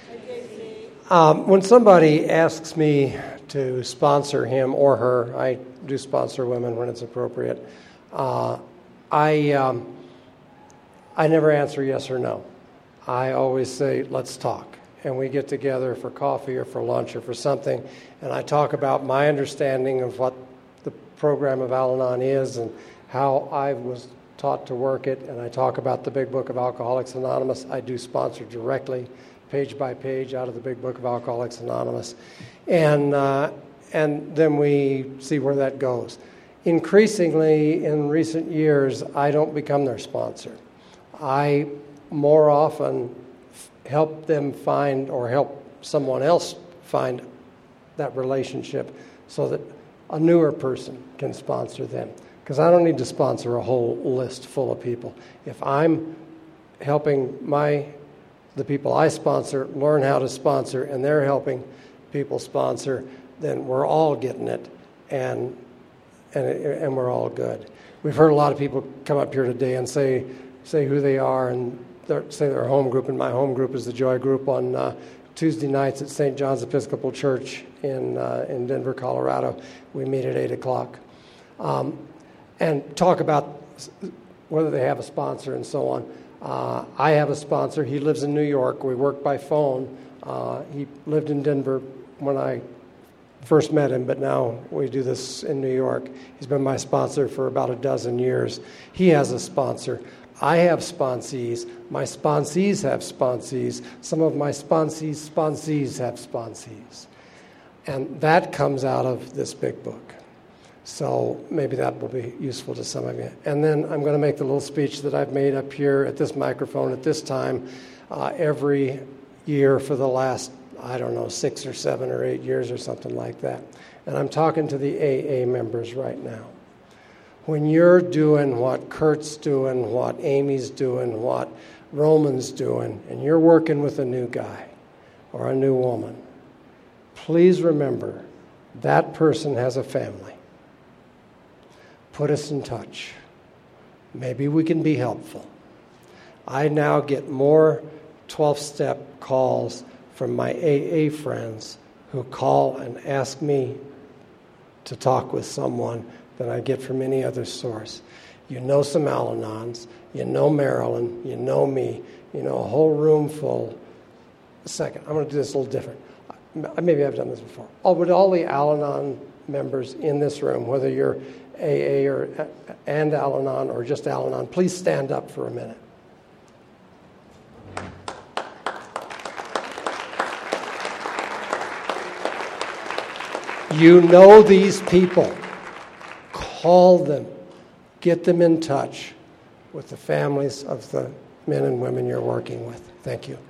Um, when somebody asks me to sponsor him or her, I do sponsor women when it's appropriate, uh, I, um, I never answer yes or no. I always say, let's talk. And we get together for coffee or for lunch or for something, and I talk about my understanding of what the program of Al-Anon is and how I was taught to work it, and I talk about the Big Book of Alcoholics Anonymous. I do sponsor directly, page by page, out of the Big Book of Alcoholics Anonymous. And, uh, and then we see where that goes. Increasingly, in recent years, I don't become their sponsor. I more often help them find or help someone else find that relationship so that a newer person can sponsor them. Because I don't need to sponsor a whole list full of people. If I'm helping my the people I sponsor learn how to sponsor, and they're helping people sponsor, then we're all getting it, and and and we're all good. We've heard a lot of people come up here today and say say who they are and say their home group, and my home group is the Joy Group on uh, Tuesday nights at Saint John's Episcopal Church in uh, in Denver, Colorado. We meet at eight o'clock. Um, and talk about whether they have a sponsor and so on. Uh, I have a sponsor. He lives in New York. We work by phone. Uh, he lived in Denver when I first met him, but now we do this in New York. He's been my sponsor for about a dozen years. He has a sponsor. I have sponsees. My sponsees have sponsees. Some of my sponsees' sponsees have sponsees. And that comes out of this big book. So maybe that will be useful to some of you. And then I'm going to make the little speech that I've made up here at this microphone at this time uh, every year for the last, I don't know, six or seven or eight years or something like that. And I'm talking to the A A members right now. When you're doing what Kurt's doing, what Amy's doing, what Roman's doing, and you're working with a new guy or a new woman, please remember that person has a family. Put us in touch. Maybe we can be helpful. I now get more twelve-step calls from my A A friends who call and ask me to talk with someone than I get from any other source. You know some Al-Anons, you know Marilyn, you know me, you know a whole room full. A second, I'm going to do this a little different. Maybe I've done this before. Oh, would all the Al-Anon members in this room, whether you're A A or and Al-Anon or just Al-Anon, please stand up for a minute. You know these people. Call them. Get them in touch with the families of the men and women you're working with. Thank you.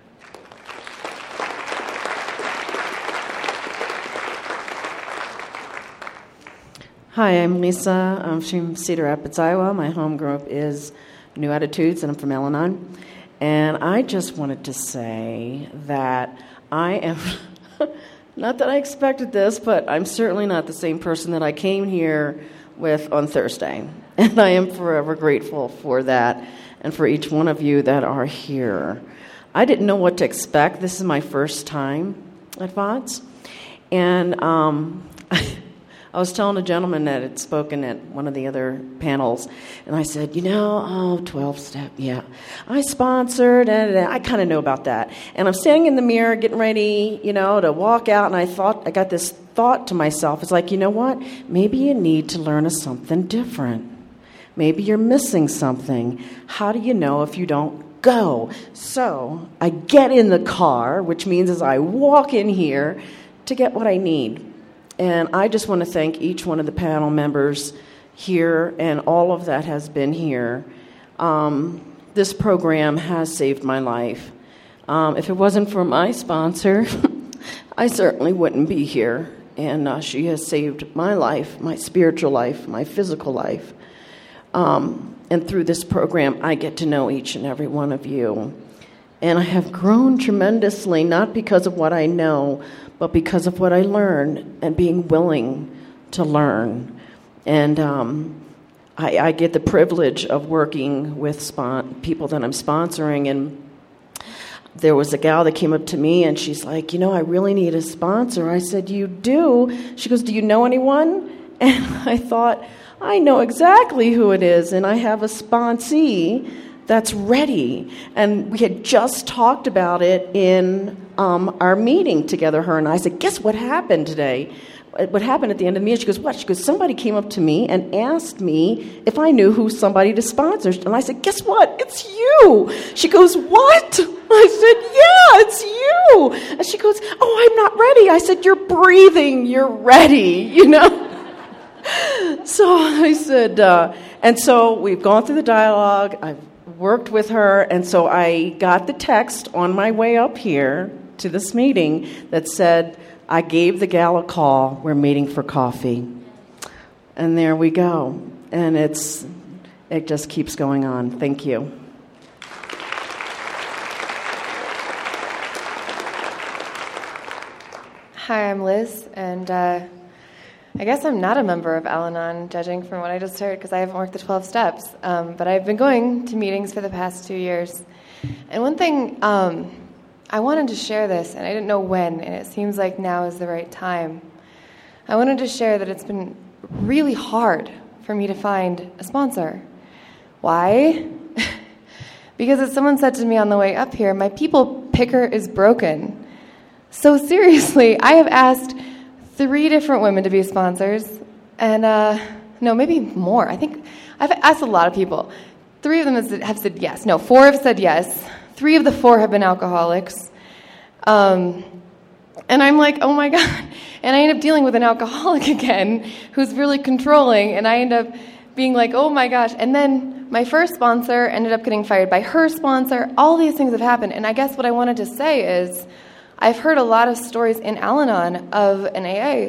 Hi, I'm Lisa. I'm from Cedar Rapids, Iowa. My home group is New Attitudes, and I'm from Al-Anon. And I just wanted to say that I am... Not that I expected this, but I'm certainly not the same person that I came here with on Thursday. And I am forever grateful for that and for each one of you that are here. I didn't know what to expect. This is my first time at V O D S. And um, I was telling a gentleman that had spoken at one of the other panels, and I said, you know, oh, twelve-step, yeah. I sponsored, and I kind of know about that. And I'm standing in the mirror getting ready, you know, to walk out, and I thought, I got this thought to myself. It's like, you know what? Maybe you need to learn a something different. Maybe you're missing something. How do you know if you don't go? So I get in the car, which means as I walk in here to get what I need. And I just want to thank each one of the panel members here and all of that has been here. Um, this program has saved my life. Um, if it wasn't for my sponsor, I certainly wouldn't be here. And uh, she has saved my life, my spiritual life, my physical life. Um, and through this program, I get to know each and every one of you. And I have grown tremendously, not because of what I know, but because of what I learned and being willing to learn. And um, I, I get the privilege of working with spon- people that I'm sponsoring. And there was a gal that came up to me, and she's like, you know, I really need a sponsor. I said, you do? She goes, do you know anyone? And I thought, I know exactly who it is, and I have a sponsee that's ready. And we had just talked about it in um, our meeting together, her and I. I said, guess what happened today? What happened at the end of the meeting? She goes, what? She goes, somebody came up to me and asked me if I knew who somebody to sponsor. And I said, guess what? It's you. She goes, what? I said, yeah, it's you. And she goes, oh, I'm not ready. I said, you're breathing. You're ready, you know? So I said, uh, and so we've gone through the dialogue. I've worked with her, and so I got the text on my way up here to this meeting that said, I gave the gal a call, we're meeting for coffee. And there we go. And it's it just keeps going on. Thank you. Hi, I'm Liz, and uh, I guess I'm not a member of Al-Anon, judging from what I just heard, because I haven't worked the twelve steps. Um, but I've been going to meetings for the past two years. And one thing, um, I wanted to share this, and I didn't know when, and it seems like now is the right time. I wanted to share that it's been really hard for me to find a sponsor. Why? Because as someone said to me on the way up here, my people picker is broken. So seriously, I have asked three different women to be sponsors, and uh, no, maybe more. I think I've asked a lot of people. Three of them have said yes. No, four have said yes. Three of the four have been alcoholics. Um, and I'm like, oh my God. And I end up dealing with an alcoholic again who's really controlling, and I end up being like, oh my gosh. And then my first sponsor ended up getting fired by her sponsor. All these things have happened. And I guess what I wanted to say is I've heard a lot of stories in Al-Anon of an A A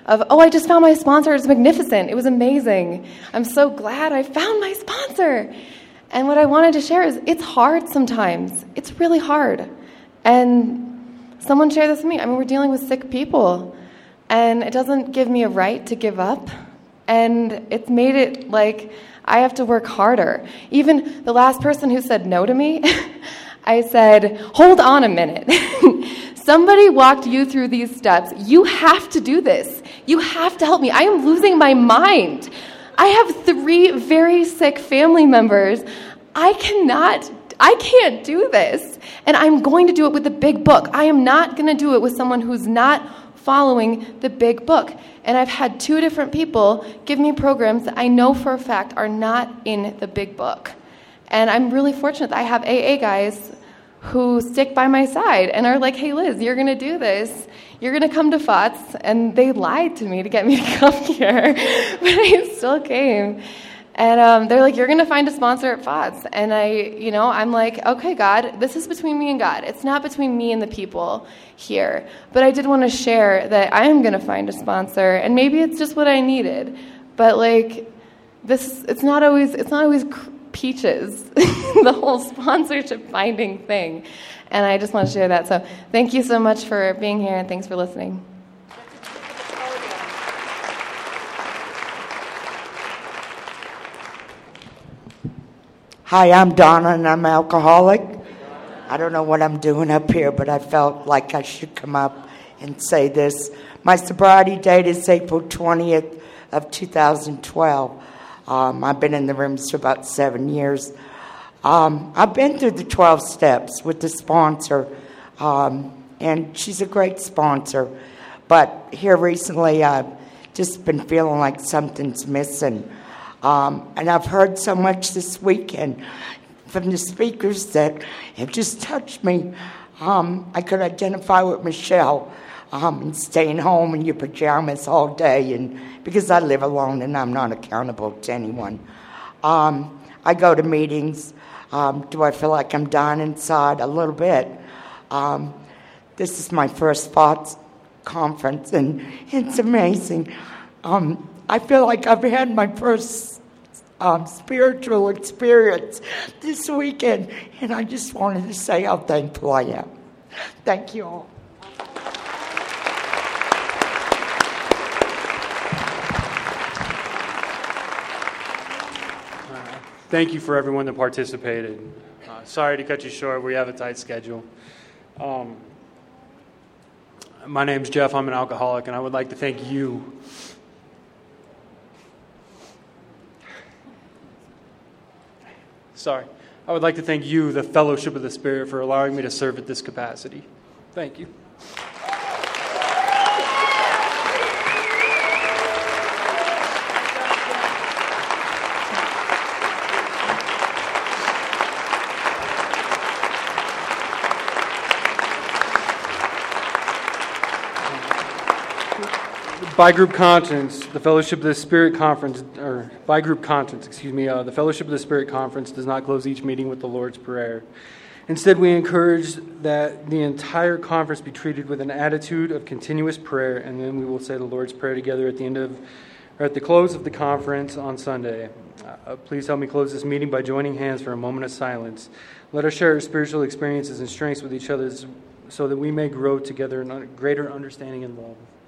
of, oh, I just found my sponsor. It's magnificent. It was amazing. I'm so glad I found my sponsor. And what I wanted to share is it's hard sometimes. It's really hard. And someone shared this with me. I mean, we're dealing with sick people. And it doesn't give me a right to give up. And it's made it like I have to work harder. Even the last person who said no to me, I said, hold on a minute. Somebody walked you through these steps. You have to do this. You have to help me. I am losing my mind. I have three very sick family members. I cannot, I can't do this. And I'm going to do it with the big book. I am not going to do it with someone who's not following the big book. And I've had two different people give me programs that I know for a fact are not in the big book. And I'm really fortunate that I have A A guys who stick by my side and are like, hey, Liz, you're going to do this. You're going to come to F O T S. And they lied to me to get me to come here, but I still came. And um, they're like, you're going to find a sponsor at F O T S. And I, you know, I'm like, okay, God, this is between me and God. It's not between me and the people here. But I did want to share that I am going to find a sponsor, and maybe it's just what I needed. But like, this, it's not always, it's not always cr- peaches, the whole sponsorship finding thing. And I just want to share that. So thank you so much for being here, and thanks for listening. Hi, I'm Donna, and I'm alcoholic. I don't know what I'm doing up here, but I felt like I should come up and say this. My sobriety date is April twentieth of two thousand twelve. Um, I've been in the rooms for about seven years. Um, I've been through the twelve steps with the sponsor, um, and she's a great sponsor. But here recently, I've just been feeling like something's missing. Um, and I've heard so much this weekend from the speakers that have just touched me. Um, I could identify with Michelle um, and staying home in your pajamas all day, and because I live alone and I'm not accountable to anyone. Um, I go to meetings. Um, do I feel like I'm dying inside? A little bit. Um, this is my first F O T S conference, and it's amazing. Um, I feel like I've had my first um, spiritual experience this weekend, and I just wanted to say how thankful I am. Thank you all. Thank you for everyone that participated. Uh, sorry to cut you short. We have a tight schedule. Um, my name's Jeff. I'm an alcoholic, and I would like to thank you. Sorry. I would like to thank you, the Fellowship of the Spirit, for allowing me to serve at this capacity. Thank you. By group conscience, the Fellowship of the Spirit Conference, or by group conscience, excuse me, uh, the Fellowship of the Spirit Conference does not close each meeting with the Lord's Prayer. Instead, we encourage that the entire conference be treated with an attitude of continuous prayer, and then we will say the Lord's Prayer together at the end of, or at the close of the conference on Sunday. Uh, please help me close this meeting by joining hands for a moment of silence. Let us share our spiritual experiences and strengths with each other so that we may grow together in greater understanding and love.